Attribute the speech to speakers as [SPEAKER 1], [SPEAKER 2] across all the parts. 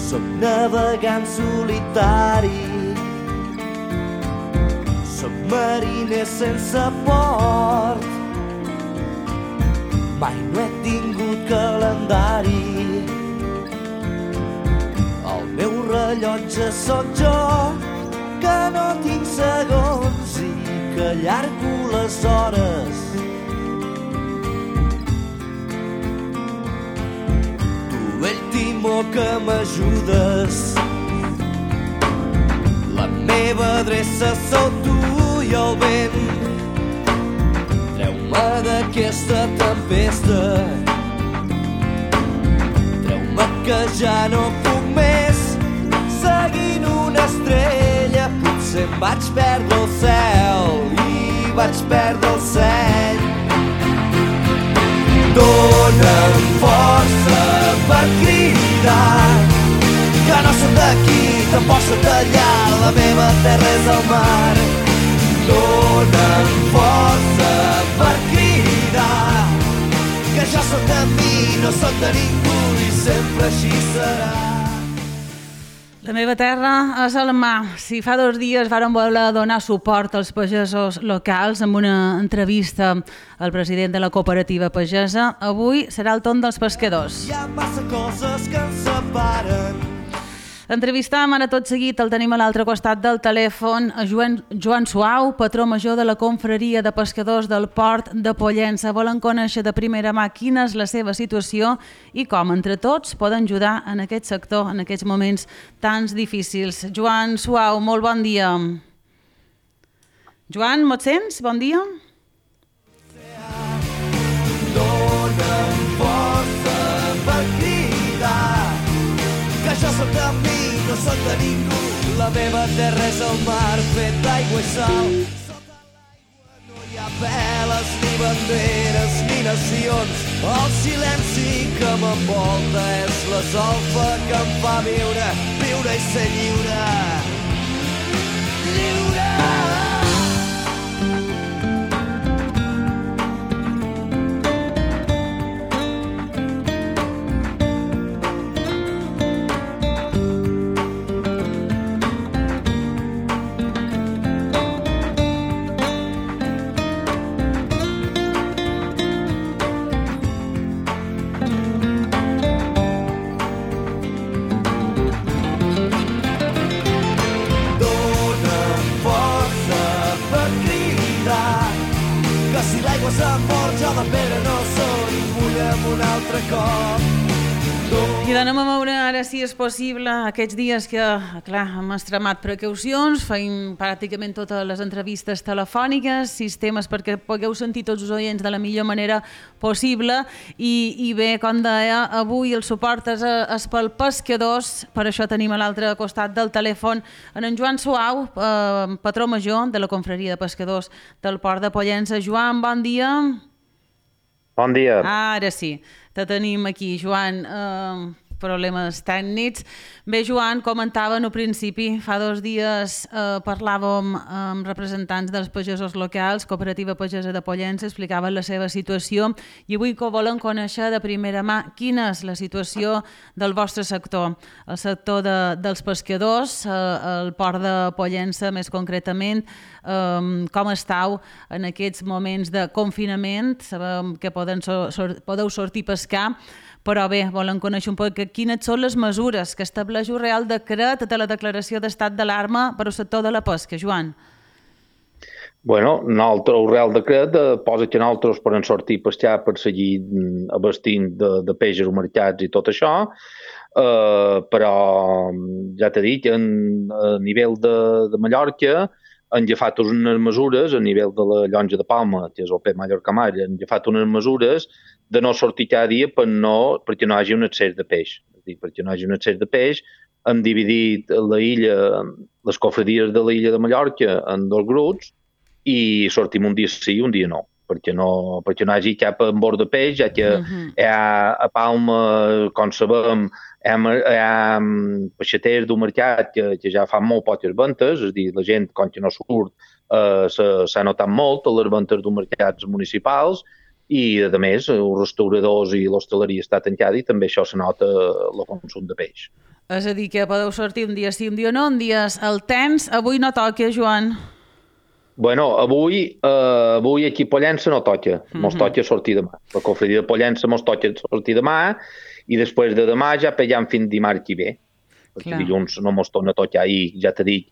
[SPEAKER 1] Soc navegant solitari, soc mariner sense port. Mai no he tingut calendari. El meu rellotge sóc jo, que no tinc segons i que allargo les hores. Tu, vell timó, que m'ajudes. La meva adreça sou tu i el vent. Treu-me d'aquesta tempesta. Treu-me que ja no puc més. Seguint una estrella potser em vaig perdre el cel i vaig perdre el seny. Dóna'm força per cridar que no soc d'aquí, tampoc soc d'allà, la meva terra és el mar. Dóna'm força per cridar que jo soc de mi, no soc de ningú i sempre així serà.
[SPEAKER 2] La meva terra és el mar. Si fa 2 dies varen voler donar suport als pagesos locals amb una entrevista al president de la cooperativa pagesa, avui serà el torn dels pescadors.
[SPEAKER 1] Hi ha massa coses que ens separen.
[SPEAKER 2] Entrevistam ara tot seguit, el tenim a l'altre costat del telèfon, a Joan Suau, patró major de la confraria de pescadors del port de Pollença. Volen conèixer de primera mà quina és la seva situació i com entre tots poden ajudar en aquest sector en aquests moments tan difícils. Joan Suau, molt bon dia. Joan, me'n sents? Bon dia.
[SPEAKER 1] Dóna'm força per cridar que jo soc de mi, no soc de ningú. La meva terra és el mar fet d'aigua i sal. Sota l'aigua no hi ha veles, ni banderes, ni nacions. El silenci que m'envolta és la solfa que em fa viure, viure i ser lliure. Lliure!
[SPEAKER 2] I d'anem a veure ara si és possible aquests dies que, clar, hem extremat precaucions, feim pràcticament totes les entrevistes telefòniques, sistemes perquè pugueu sentir tots els oients de la millor manera possible i bé, com deia, avui el suport és pel pescadors, per això tenim a l'altre costat del telèfon en Joan Suau, patró major de la confraria de pescadors del port de Pollença. Joan, bon dia.
[SPEAKER 3] Bon dia.
[SPEAKER 2] Ara sí, te tenim aquí, Joan. Problemes tècnics. Bé, Joan, comentaven al principi, fa 2 dies parlàvem amb representants dels pagesos locals, Cooperativa Pagesa de Pollença, explicaven la seva situació i avui que volen conèixer de primera mà quina és la situació del vostre sector, el sector dels pescadors, el port de Pollença més concretament, com estàu en aquests moments de confinament. Sabem que podeu sortir a pescar, però bé, volen conèixer un poc quines són les mesures que estableix un Real Decret de la declaració d'estat d'alarma per al sector de la pesca, Joan.
[SPEAKER 3] Bueno, el Real Decret posa que nosaltres podem sortir a pescar per seguir abastint de peixos o mercats i tot això, però ja t'he dit, a nivell de Mallorca han agafat unes mesures, a nivell de la Llonja de Palma, que és el Pep Mallorca Mar, han agafat unes mesures de no sortir cada dia perquè no hi hagi un excés de peix. És a dir, perquè no hi hagi un excés de peix, hem dividit la illa, les cofradies de la illa de Mallorca en 2 grups i sortim un dia sí i un dia no, perquè no hi hagi cap embord de peix, ja que a Palma, com sabem, hi ha peixaters del mercat que ja fan molt poques ventes, és a dir, la gent, com que no surt, s'ha notat molt a les ventes dels mercats municipals, i, a més, els restauradors i l'hostaleria està tancada i també això se nota el consum de peix.
[SPEAKER 2] És a dir, que podeu sortir un dia sí, un dia no, un dia el tens. Avui no toca, Joan.
[SPEAKER 3] Bueno, avui aquí a Pollença no toca, mos toca sortir demà. La confraria de Pollença mos toca sortir demà i després de demà ja pegem fins dimarts que ve, perquè dilluns no mos torna a tocar ahir, ja t'he dit.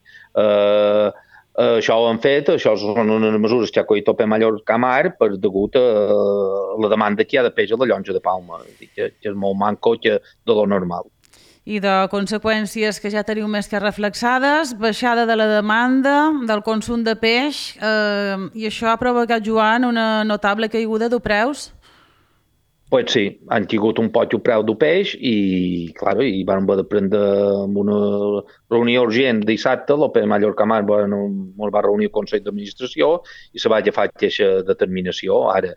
[SPEAKER 3] Això ho han fet, això són unes mesures que ha coit Open Mallorca Mar per degut a la demanda que hi ha de peix a la llonja de Palma, que és molt manco de lo normal.
[SPEAKER 2] I de conseqüències que ja teniu més que reflexades, baixada de la demanda, del consum de peix, i això ha provocat, Joan, una notable caiguda de preus?
[SPEAKER 3] Pues sí, han caigut un poc el preu del peix i, clar, i van haver de prendre una reunió urgent dissabte, l'Open Mallorca Mar ens va reunir el Consell d'Administració i se va agafar aquesta determinació. Ara,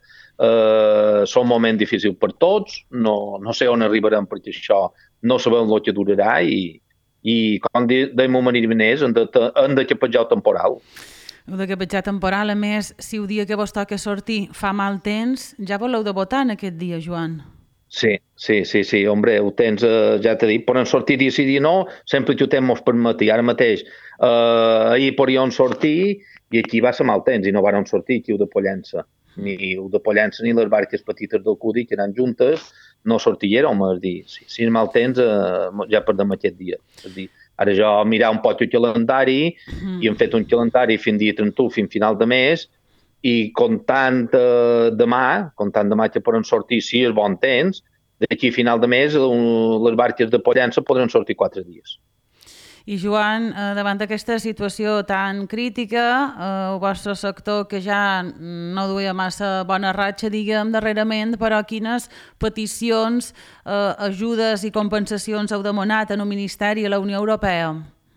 [SPEAKER 3] són moments difícils per tots, no sé on arribarem perquè això no sabem el que durarà i com dèiem un manera hem de capetjar el temporal.
[SPEAKER 2] Heu de capetjar temporal, a més, si el dia que vos toca sortir fa mal temps, ja voleu de votar en aquest dia, Joan?
[SPEAKER 3] Sí, hombre, ho tens, ja t'he dit, poden sortir dia sí, dia no, sempre que ho temps mos permeti. Ara mateix, ahir podien sortir i aquí va ser mal temps i no van sortir aquí ho de Pollença. Ni el de Pollença ni les barques petites del Cudi, que eren juntes, no sortigueren, és dir, si és mal temps ja perdem aquest dia. És dir, ara jo mirar un poc el calendari i hem fet un calendari fins dia 31, fins final de mes, i comptant demà que poden sortir, si és bon temps, d'aquí a final de mes les barques de Pollença podran sortir 4 dies.
[SPEAKER 2] I Joan, davant d'aquesta situació tan crítica, el vostre sector, que ja no duia massa bona ratxa, diguem, darrerament, però quines peticions, ajudes i compensacions heu demanat en un ministeri a la Unió Europea?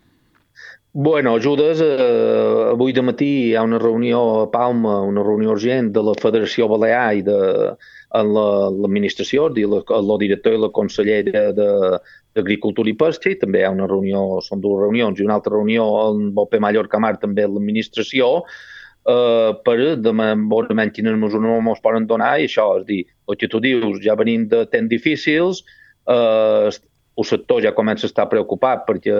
[SPEAKER 3] Bueno, ajudes. Avui de matí hi ha una reunió a Palma, una reunió urgent de la Federació Balear i de l'administració, el director i la consellera d'Agricultura i Pesca, i també hi ha una reunió, són 2 reunions, i una altra reunió amb Open Mallorca Mar, també l'administració, per veure quines mesures ens poden donar, i això, és dir, el que tu dius, ja venim de temps difícils, el sector ja comença a estar preocupat perquè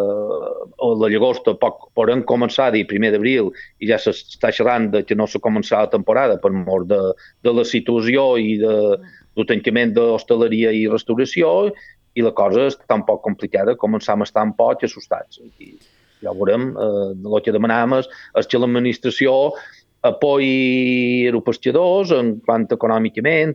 [SPEAKER 3] la llagosta podem començar a dir 1 d'abril i ja s'està xerrant que no s'ha començat la temporada per mort de la situació i del tancament d'hostaleria i restauració, i la cosa està un poc complicada, començam a estar un poc assustats. Ja veurem, el que demanàvem és que l'administració apoyi els pescadors en quant econòmicament,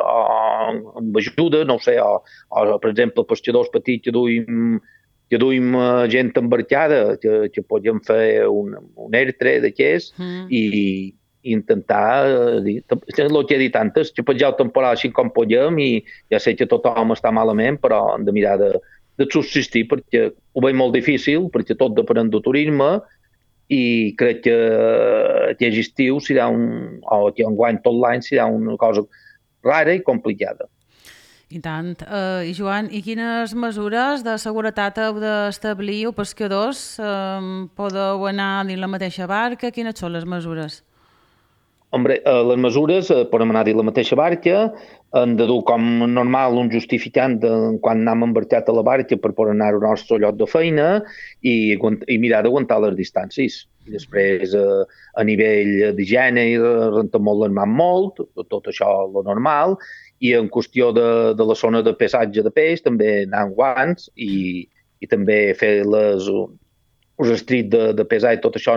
[SPEAKER 3] amb ajuda, no sé, o per exemple, pescadors petits que duim gent embarcada, que podem fer un ERTRE d'aquests i intentar, el que he dit antes, que penjar el temporal així com podem, i ja sé que tothom està malament, però hem de mirar de subsistir, perquè ho veig molt difícil, perquè tot depèn del turisme, i crec que aquest estiu serà o que enguany tot l'any serà una cosa rara i complicada.
[SPEAKER 2] I tant. I Joan, i quines mesures de seguretat heu d'establir els pescadors? Podeu anar dins la mateixa barca? Quines són les mesures?
[SPEAKER 3] Hombre, les mesures, podem anar dins la mateixa barca, hem de dur com normal un justificant quan anem embarcat a la barca per poder anar al nostre lloc de feina i mirar d'aguantar les distàncies. I després, a nivell d'higiene, rentar molt les mans molt, tot això lo normal, i en qüestió de la zona de pesatge de peix també anar amb guants i també fer els estrits de pesar i tot això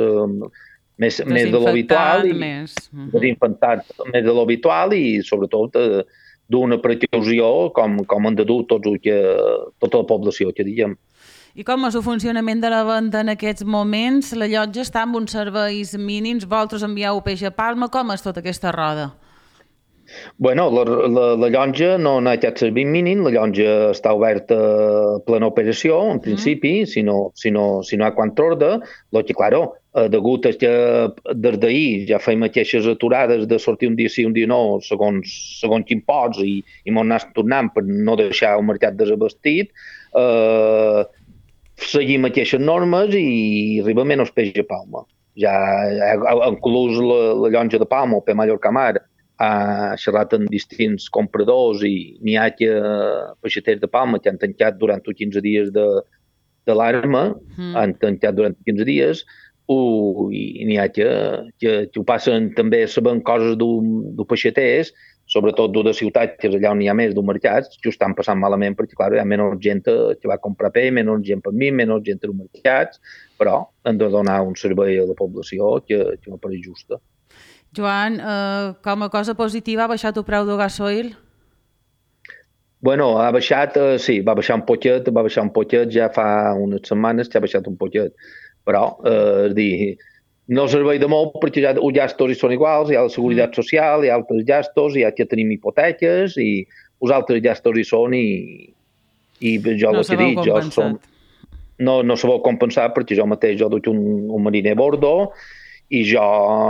[SPEAKER 3] més de l'habitual, desinfectat més de l'habitual, i sobretot d'una precaució com han de dur tota la població, que diguem.
[SPEAKER 2] I com és el funcionament de la venda en aquests moments? La llotja està amb uns serveis mínims, vosaltres envieu peix a Palma, com és tota aquesta roda?
[SPEAKER 3] Bueno, la llotja no ha aquest servei mínim, la llotja està oberta a plena operació, en principi, si no hi ha contraordre, el que, claro, degut a que des d'ahir ja fem aquestes aturades de sortir un dia sí, un dia no, segons quin pots, i m'ho anàs tornant per no deixar el mercat desabastit, seguim aquestes normes i arriba menys peix a Palma. Ja inclús la llotja de Palma, o per Mallorca Mar, ha xerrat amb distints compradors i n'hi ha que peixaters de Palma que han tancat durant 15 dies de l'arma, han tancat durant 15 dies, i n'hi ha que ho passen també sabent coses d'un peixaters, sobretot de ciutats, que és allà on hi ha més d'un mercats, que ho estan passant malament perquè, clar, hi ha menys gent que va comprar peix, menys gent per mi, menys gent als mercats, però hem de donar un servei a la població que no pareix justa.
[SPEAKER 2] Joan, com a cosa positiva, ha baixat el preu del gasoil?
[SPEAKER 3] Bueno, ha baixat, sí, va baixar un poquet, ja fa unes setmanes que ha baixat un poquet, però, és dir, no serveix de molt perquè ja els gastos hi són iguals, hi ha la seguretat social, hi ha altres gastos, hi ha que tenim hipoteques i els altres gastos hi són i jo
[SPEAKER 2] no
[SPEAKER 3] el que dic, no se vol compensar perquè jo mateix duc un mariner a bordo i jo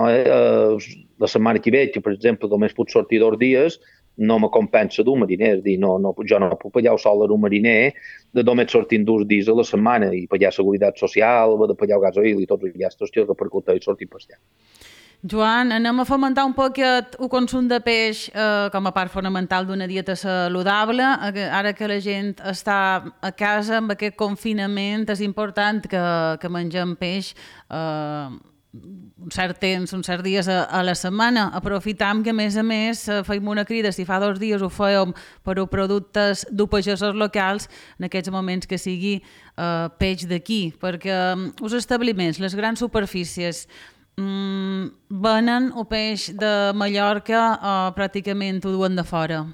[SPEAKER 3] la setmana que ve, que per exemple només puc sortir 2 dies, no me compensa d'un mariner, és dir, jo no puc pagar el sol d'un mariner de només sortint 2 dies a la setmana i pagar seguretat social, de pagar el gasoil i tots els gastos que repercuteix sortir per allà.
[SPEAKER 2] Joan, anem a fomentar un poquet el consum de peix com a part fonamental d'una dieta saludable. Ara que la gent està a casa amb aquest confinament, és important que mengem peix un cert temps, uns certs dies a la setmana. Aprofitam que, a més, feim una crida, si fa 2 dies ho fèiem per a productes d'upagesos locals, en aquests moments que sigui peix d'aquí, perquè els establiments, les grans superfícies, venen el peix de Mallorca o pràcticament ho duen de fora?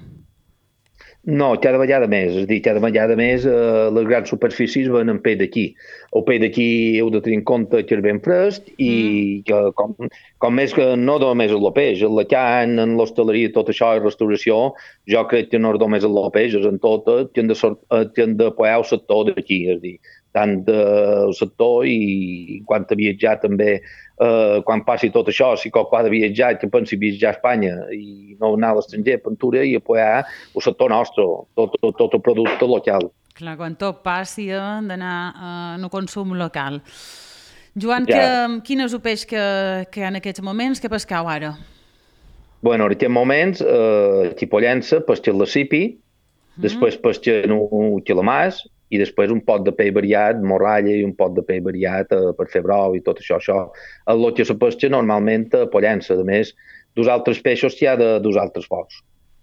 [SPEAKER 3] No, cada vegada més. És a dir, cada vegada més les grans superfícies venen peix d'aquí. El peix d'aquí heu de tenir en compte que és ben fresc i que com més que no només el peix, el carn, en l'hostaleria, tot això, i restauració, jo crec que no és només el peix, és en tot, que han de poder el sector d'aquí, és a dir, tant del sector i quan a viatjar també, quan passi tot això, si qualcú ha de viatjar, que pensi viatjar a Espanya i no anar a l'estranger, aventura i apoyar el sector nostre, tot el producte local.
[SPEAKER 2] Clar, quan tot passi hem d'anar en el consum local. Joan, quin és el peix que hi ha en aquests moments? Què pescau ara?
[SPEAKER 3] Bueno, en aquests moments, xipollença, pesquen la sipi, després pesquen un quilamàs, i després un pot de peix variat, morralla i un pot de peix variat per fer brou i tot això. El que se pesca normalment a Pollença, a més, dos altres peixos que hi ha dos altres ports.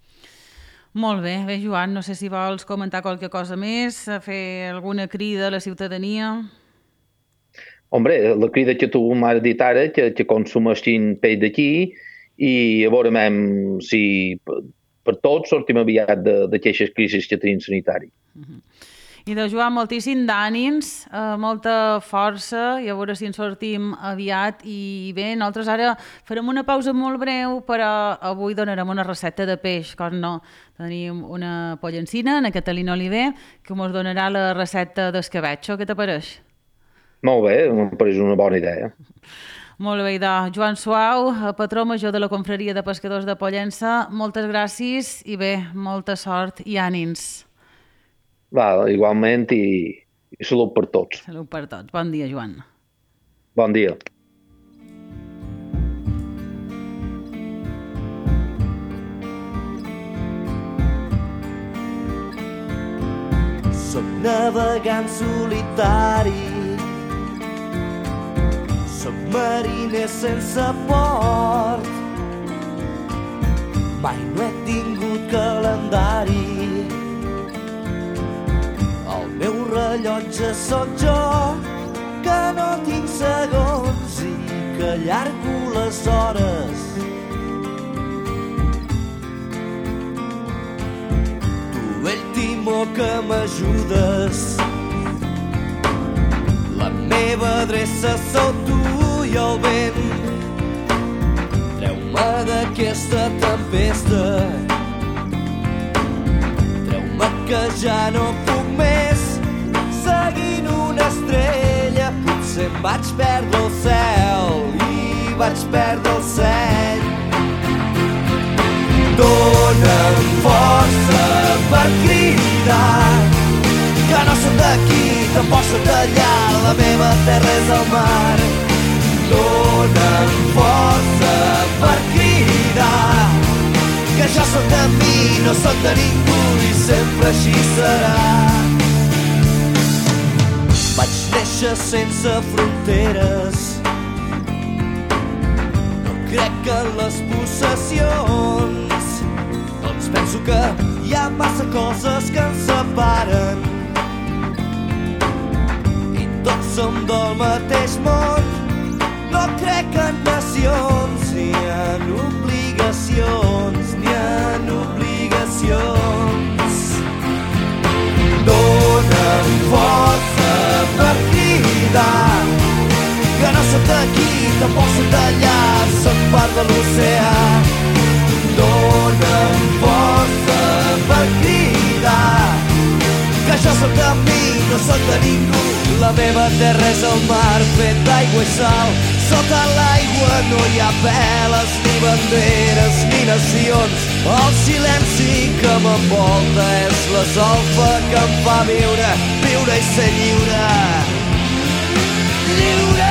[SPEAKER 2] Molt bé, Joan, no sé si vols comentar qualque cosa més, fer alguna crida a la ciutadania.
[SPEAKER 3] Hombre, la crida que tu m'has dit ara, que consumeixin peix d'aquí i a veure si per tots sortim aviat d'aquestes crisis que tenim sanitari.
[SPEAKER 2] I de Joan, moltíssim d'ànims, molta força, i a veure si en sortim aviat. I bé, nosaltres ara farem una pausa molt breu, però avui donarem una recepta de peix, com no. Tenim una pollencina, na Catalina Oliver, que ens donarà la recepta d'escabetxo. Què t'apareix?
[SPEAKER 3] Molt bé, em pareix una bona idea.
[SPEAKER 2] Molt bé, Joan Suau, patró major de la Confraria de Pescadors de Pollença, moltes gràcies i bé, molta sort i ànims.
[SPEAKER 3] Igualment i salut per tots.
[SPEAKER 2] Salut per tots. Bon dia, Joan.
[SPEAKER 3] Bon dia.
[SPEAKER 1] Soc navegant solitari, soc mariner sense port, mai no he tingut calendari. El meu rellotge sóc jo, que no tinc segons i que allargo les hores. Tu, vell timó que m'ajudes, la meva adreça sou tu i el vent. Treu-me d'aquesta tempesta, treu-me que ja no puc més, seguint una estrella. Potser em vaig perdre el cel i vaig perdre el seny. Dóna'm força per cridar, que no soc d'aquí, tampoc soc d'allà, la meva terra és el mar. Dóna'm força per cridar, que jo soc de mi, no soc de ningú i sempre així serà. Vaig néixer sense fronteres, no crec en les possessions, doncs penso que hi ha massa coses que ens separen i tots som del mateix món. No crec en nacions, ni en obligacions, ni en obligacions. Dóna'm força per cridar, que no soc d'aquí, tampoc soc d'allà, soc part de l'oceà. Dóna'm força per cridar, que jo soc de mi, no soc de ningú. La meva terra és el mar fet d'aigua i sal. Sota l'aigua no hi ha veles, ni banderes, ni nacions. El silenci que m'envolta és la solfa que em fa viure, viure i ser lliure. Lliure!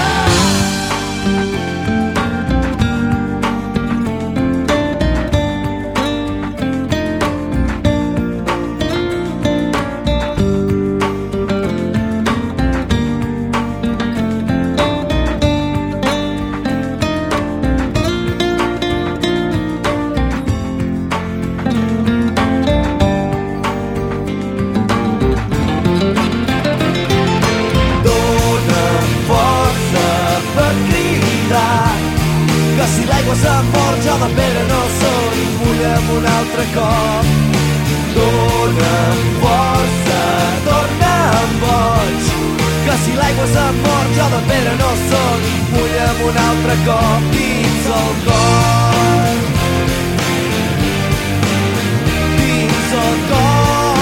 [SPEAKER 1] S'ha mort, jo de pedra no soc, mulla'm un altre cop. Dóna'm força, torna'm boig, que si l'aigua s'ha mort, jo de pedra no soc, mulla'm un altre cop dins el cor. Dins el cor.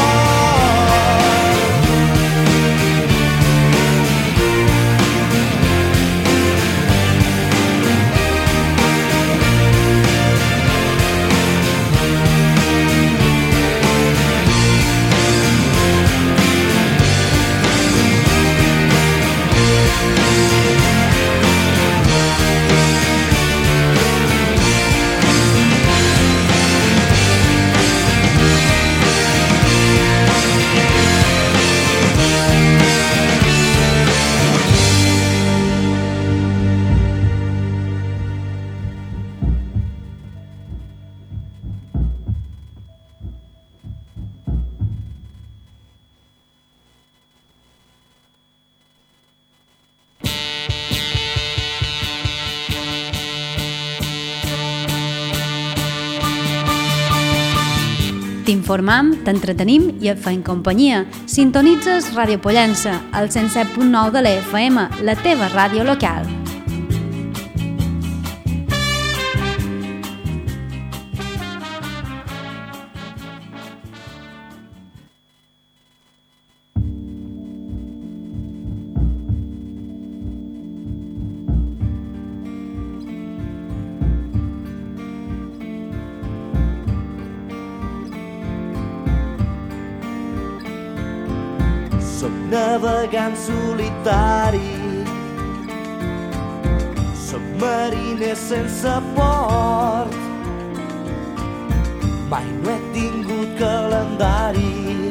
[SPEAKER 4] T'informam, t'entretenim i et fem companyia. Sintonitzes Ràdio Pollença, al 107.9 de l'FM, la teva ràdio local.
[SPEAKER 1] Soc navegant solitari, soc mariner sense port. Mai no he tingut calendari,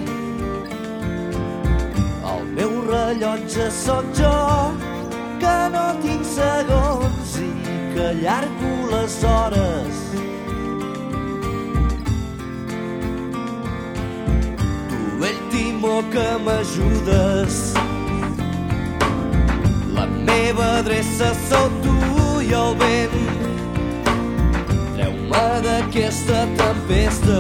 [SPEAKER 1] el meu rellotge sóc jo, que no tinc segons i que allargo les hores. Que m'ajudes, la meva adreça sou tu i el vent. Treu-me d'aquesta tempesta,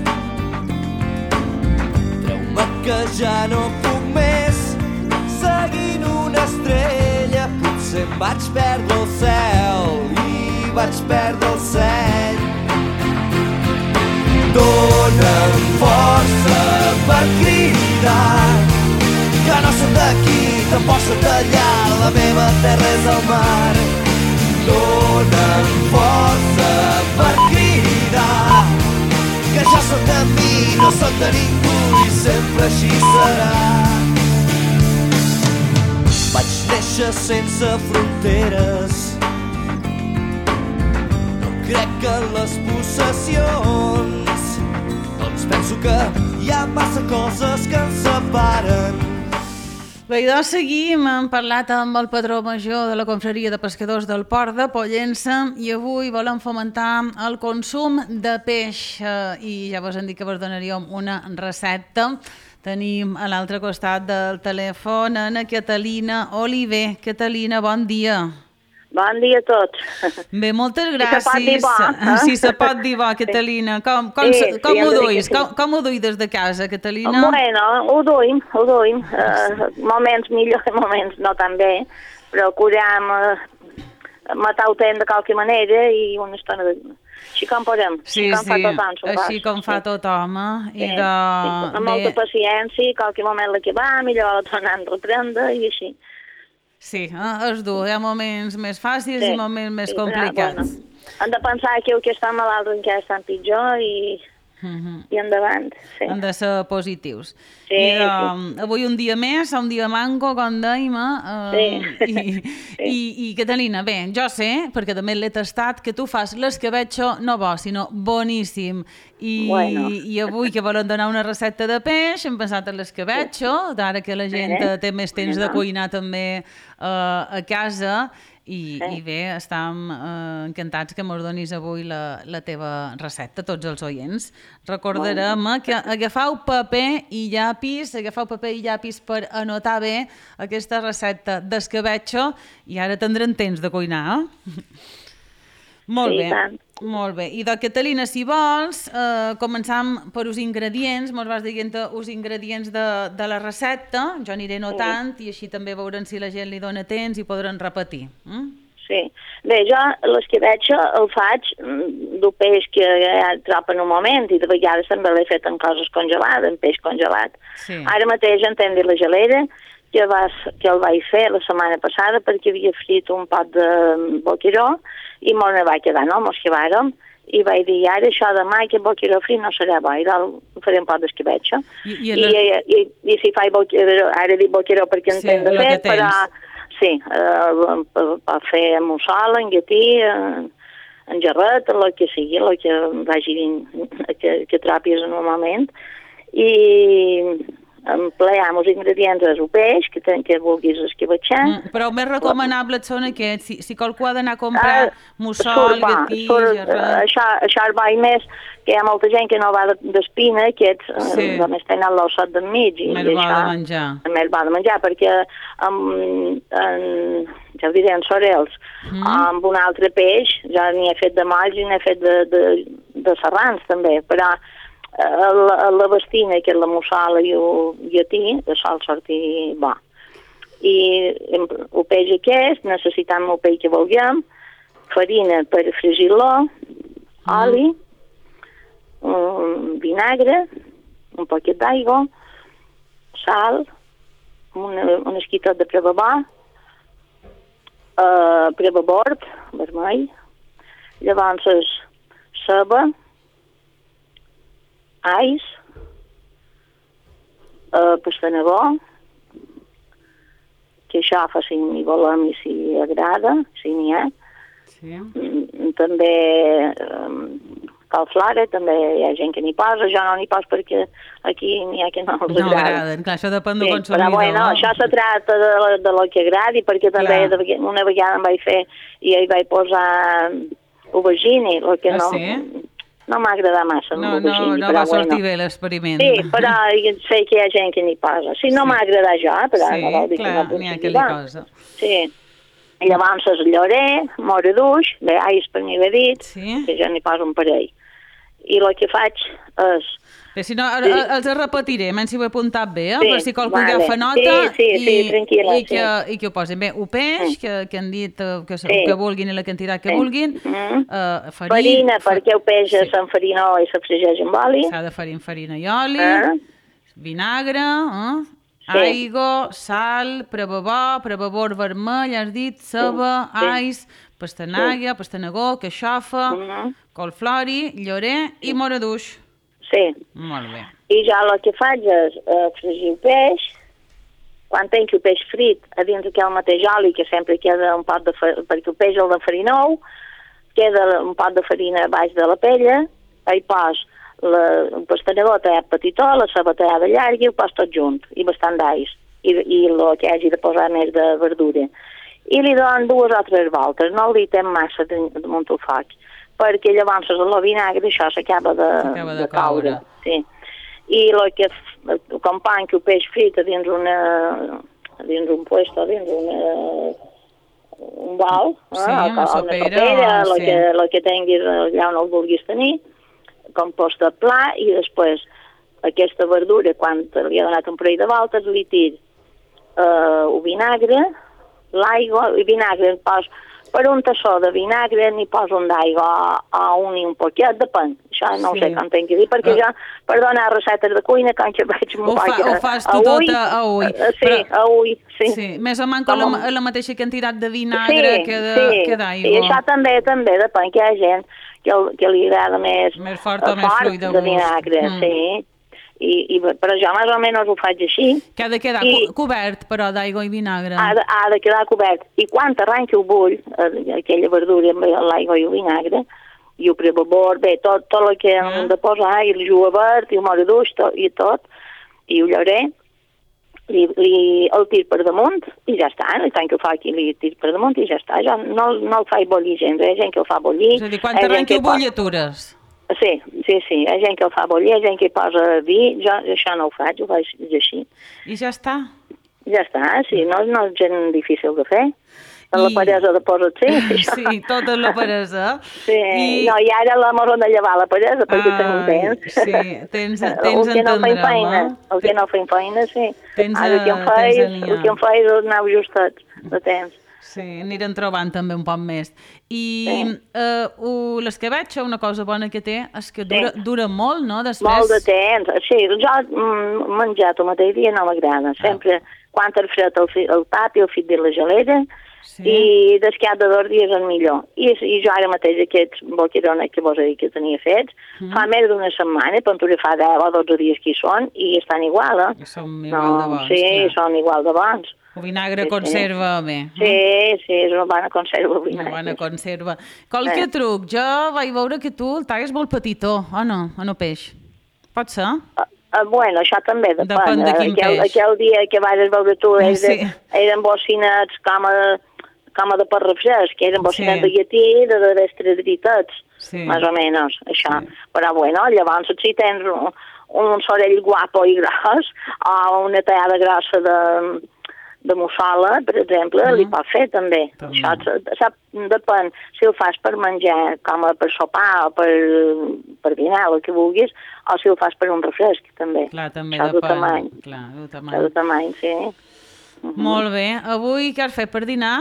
[SPEAKER 1] treu-me que ja no puc més. Seguint una estrella potser em vaig perdre el cel i vaig perdre el seny. Dóna'm força per cridar, que no soc d'aquí, tampoc soc d'allà, la meva terra és el mar. Dóna'm força per cridar, que jo soc de mi, no soc de ningú i sempre així serà. Vaig néixer sense fronteres, no crec que en les possessions, doncs penso que hi ha massa coses que ens separen.
[SPEAKER 2] Bé, doncs seguim, hem parlat amb el patró major de la Confraria de Pescadors del Port de Pollença i avui volem fomentar el consum de peix i ja vos hem dit que vos donaríem una recepta. Tenim a l'altre costat del telèfon Ana Catalina Oliver. Catalina, bon dia.
[SPEAKER 5] Bon dia a tots.
[SPEAKER 2] Bé, moltes gràcies.
[SPEAKER 5] Si se pot dir bo,
[SPEAKER 2] Si se pot dir bo, Catalina. Com ho duis? Com ho duis des de casa, Catalina?
[SPEAKER 5] Bueno, ho duim. Moments millor, moments no tan bé. Procurem matar el temps de qualque manera i una estona de... Així com podem.
[SPEAKER 2] Sí, així com fa tothom.
[SPEAKER 5] Amb molta paciència, qualque moment l'acabar, millor la tornem a reprendre i així.
[SPEAKER 2] Sí, és dur. Hi ha moments més fàcils i moments més complicats.
[SPEAKER 5] Hem de pensar que el que està malalt encara està pitjor i endavant.
[SPEAKER 2] Han de ser positius.
[SPEAKER 5] Sí.
[SPEAKER 2] Avui un dia més, un dia manco, com dèiem. I Catalina, bé, jo sé, perquè també l'he tastat, que tu fas l'escabetxo no bo, sinó boníssim. I avui que volen donar una recepta de peix, hem pensat en l'escabetxo, ara que la gent té més temps de cuinar també a casa. I bé, estem encantats que mos donis avui la teva recepta, tots els oients. Recordarem que agafeu paper i llapis per anotar bé aquesta recepta d'escabetxo i ara tindrem temps de cuinar. Molt bé. I Catalina, si vols, començam per els ingredients, mos vas dient els ingredients de la recepta, jo aniré notant i així també veurem si la gent li dona temps i podran repetir.
[SPEAKER 5] Sí. Bé, jo l'escabetxo el faig d'un peix que ja trobo en un moment i de vegades també l'he fet en coses congelades, en peix congelat.
[SPEAKER 2] Sí.
[SPEAKER 5] Ara mateix en tenc la gelera, que el vaig fer la setmana passada perquè havia frit un pot de boqueró i no va quedar, no? Mos quedàrem i vaig dir, ara això demà que boqueró frit no serà bo, i faré un pot d'escabetxo. I si faig boqueró, ara dic boqueró perquè en tenc de fet, però sí, per fer mussol, en llatí, en gerret, el que sigui, el que vagi que trapis en un moment, i empleam els ingredients del peix que vulguis escabetxar.
[SPEAKER 2] Però el més recomanable són aquests. Si qualcú ha d'anar a comprar mussol, gatí, gerret...
[SPEAKER 5] Això és bo i més, que hi ha molta gent que no va d'espina, aquests només tenen l'ossot del mig.
[SPEAKER 2] Més bo de menjar.
[SPEAKER 5] Més bo de menjar, perquè ja ho diré, en sorels, amb un altre peix, ja n'hi he fet de molls i n'he fet de serrans també, però la bastina, que és la mussola i el llatí, de sol sortir bo. I el peix aquest, necessitem el peix que vulguem, farina per fregir-lo, oli, vinagre, un poquet d'aigua, sal, un esquitot de prebabord, vermell, llavors ceba, ais, pastanagó, que això fa si n'hi volem i si agrada, si n'hi ha.
[SPEAKER 2] Sí.
[SPEAKER 5] També calflara, també hi ha gent que n'hi posa, jo no n'hi poso perquè aquí n'hi ha que no els agrada.
[SPEAKER 2] No agraden, clar, això depèn del consumidor.
[SPEAKER 5] Però bueno, això se tracta de lo que agradi, perquè també una vegada em vaig fer i hi vaig posar aubergine, el que no m'ha agradat massa.
[SPEAKER 2] No va sortir bé l'experiment.
[SPEAKER 5] Sí, però sé que hi ha gent que n'hi posa. Sí, no m'ha agradat jo, però no vol dir que no
[SPEAKER 2] n'hi ha que li posa.
[SPEAKER 5] Sí. Llavors el llorer, moreduix, bé, ais per mi bé dit, que jo n'hi poso un parell. I el que faig és...
[SPEAKER 2] Bé, si no, els repetiré, menys si ho he apuntat bé, per si qualcú agafa nota i que ho posin. Bé, el peix, que han dit que vulguin i la quantitat que vulguin,
[SPEAKER 5] farina, perquè el peix s'enfarina i s'afregeix amb oli.
[SPEAKER 2] S'ha de farir amb farina i oli, vinagre, aigua, sal, prebabord vermell, has dit, ceba, ais, pastanagó, queixofa, colflori, llorer i moreduix.
[SPEAKER 5] Sí.
[SPEAKER 2] Molt bé.
[SPEAKER 5] I jo el que faig és fregir el peix, quan tenc el peix frit a dins aquell mateix oli que sempre queda un pot perquè el peix el d'enfarinou, queda un pot de farina baix de la pella, hi pos el pastanegó tallat petitó, la sabatallada llarga i ho pos tot junt, i bastant d'alls, i el que hagi de posar més de verdura. I li donen 2 o 3 voltes, no el ditem massa damunt el foc, perquè llavors el vinagre això s'acaba de caure. Sí. I el company que ho peix frit dins un puesto, dins un bol, una sopera, el que tinguis allà on el vulguis tenir, composta pla, i després aquesta verdura, quan li ha donat un parell de voltes, li tira el vinagre, l'aigua, el vinagre pos per un tassó de vinagre n'hi poso un d'aigua o un poquet, depèn. Això no ho sé com tinc que dir, perquè jo, per donar receptes de cuina, com que veig molt poc...
[SPEAKER 2] Ho fas tu tot a ull.
[SPEAKER 5] Sí, a ull, sí.
[SPEAKER 2] Sí, més o menys la mateixa quantitat de vinagre que d'aigua.
[SPEAKER 5] Sí, això també depèn, que hi ha gent que li agrada més
[SPEAKER 2] fort o més fluid de
[SPEAKER 5] vinagre, sí. Però jo més o menys ho faig així.
[SPEAKER 2] Que ha de quedar cobert, però, d'aigua i vinagre.
[SPEAKER 5] Ha de quedar cobert. I quan arranqui el bull, aquella verdura amb l'aigua i el vinagre, i el prebabor, bé, tot el que hem de posar, i el jugo verd, i el moro d'uix, i tot, i ho llauré, el tir per damunt, i ja està. I tant que ho fa aquí, li tir per damunt, i ja està. Jo no el faig bollir gens, hi ha gent que el fa bollir.
[SPEAKER 2] És a dir, quan arranqui el bull, atures.
[SPEAKER 5] Sí, hi ha gent que el fa bollir, hi ha gent que hi posa vi, jo això no ho faig, ho faig així.
[SPEAKER 2] I ja està?
[SPEAKER 5] Ja està, sí, no és gens difícil de fer. La peresa de posar-te, sí.
[SPEAKER 2] Sí, tota la peresa.
[SPEAKER 5] Sí, no, i ara la m'haurem de llevar la peresa, perquè tenim temps.
[SPEAKER 2] Sí, tens entendrem,
[SPEAKER 5] El que no feim feina, sí. Ara el que em faig és anar ajustats de temps.
[SPEAKER 2] Sí, anirem trobant també un poc més. I l'escabetxa, una cosa bona que té, és que dura molt, no?
[SPEAKER 5] Molt de temps. Sí, jo menjar el mateix dia no m'agrada. Sempre, quan el fred el tap i el fit de la gelera, i descat de 2 dies és millor. I jo ara mateix aquests boquirones que vos he dit que tenia fets, fa més d'una setmana, però fa 10 o 12 dies que hi són, i estan igual,
[SPEAKER 2] I són igual de bons.
[SPEAKER 5] Sí, són igual de bons.
[SPEAKER 2] El vinagre conserva bé.
[SPEAKER 5] Sí, és una bona conserva el vinagre.
[SPEAKER 2] Una bona conserva. Qualque truc? Jo vaig veure que tu el talles molt petitó, o no peix? Pot ser?
[SPEAKER 5] Bueno, això també depèn.
[SPEAKER 2] Depèn de quin peix.
[SPEAKER 5] Aquell dia que vas veure tu eren bocinets com a de per refresc, que eren bocinets de llatí de vestres dritats, més o menys, això. Però bueno, llavors si tens un sorell guapo i gros, o una tallada grossa de mussola, per exemple, li pot fer també. Això depèn si el fas per menjar, com per sopar o per dinar, el que vulguis, o si el fas per un refresc, també.
[SPEAKER 2] Clar, també depèn.
[SPEAKER 5] Això de tamany, sí.
[SPEAKER 2] Molt bé. Avui què has fet per dinar?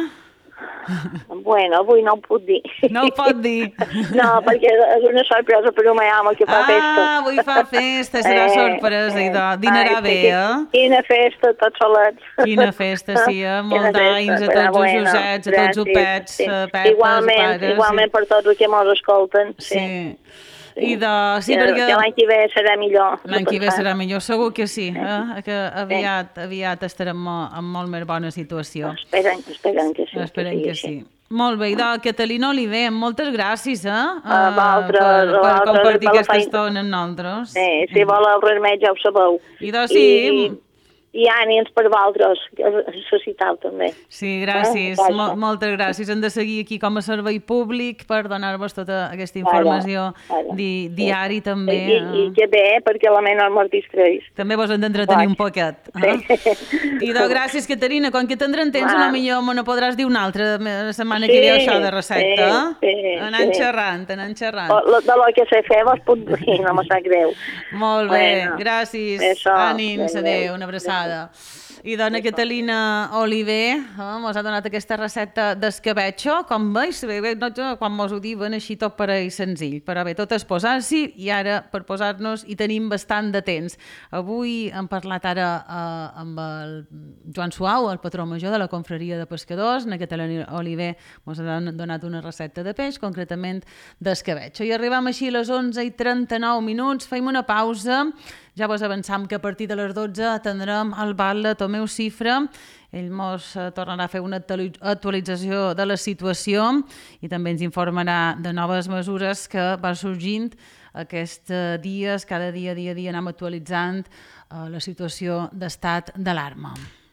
[SPEAKER 5] Bueno, avui no ho puc dir.
[SPEAKER 2] No ho pot dir?
[SPEAKER 5] No, perquè és una sorpresa per un meu home que fa festa.
[SPEAKER 2] Avui fa festa, serà sorpresa. Dinarà bé,
[SPEAKER 5] Quina festa, tots solets.
[SPEAKER 2] Quina festa, sí, molts d'anys a tots els Josets, a tots els pets, pares.
[SPEAKER 5] Igualment per tots els que mos escolten.
[SPEAKER 2] Sí.
[SPEAKER 5] Sí, perquè l'any que ve serà millor.
[SPEAKER 2] L'any que ve serà millor, segur que sí, que aviat estarem en molt més bona situació.
[SPEAKER 5] Esperem que sí.
[SPEAKER 2] Esperem que sí. Molt bé, Catalina Oliver, moltes gràcies
[SPEAKER 5] per
[SPEAKER 2] compartir aquesta estona amb nosaltres.
[SPEAKER 5] Sí, si voleu res més ja ho sabeu. I ànims per vosaltres, que necessiteu també.
[SPEAKER 2] Sí, gràcies, moltes gràcies. Hem de seguir aquí com a servei públic per donar-vos tota aquesta informació diari també.
[SPEAKER 5] I que bé, perquè la ment no mos distraïs.
[SPEAKER 2] També vos hem d'entretenir un poquet. I gràcies, Caterina, quan que tindrem temps, potser me no podràs dir una altra la setmana que ve això de recepta. Anant xerrant. De lo que sé fer vos puc dir, no me sap greu. Molt bé, gràcies. Ànims, adéu, una abraçada. I dona Catalina Oliver ens ha donat aquesta recepta d'escabetxo, com veus, quan mos ho diuen així tot pareix senzill, però bé, tot és posar-s'hi i ara per posar-nos hi tenim bastant de temps. Avui hem parlat ara amb el Joan Suau, el patró major de la confraria de pescadors. Na Catalina Oliver ens ha donat una recepta de peix, concretament d'escabetxo. I arribam així a les 11:39, fem una pausa. Ja vos avançam que a partir de les 12 atendrem el ball de Tomeu Cifra. Ell mos tornarà a fer una actualització de la situació i també ens informarà de noves mesures que va sorgint aquests dies, cada dia anem actualitzant la situació d'estat d'alarma.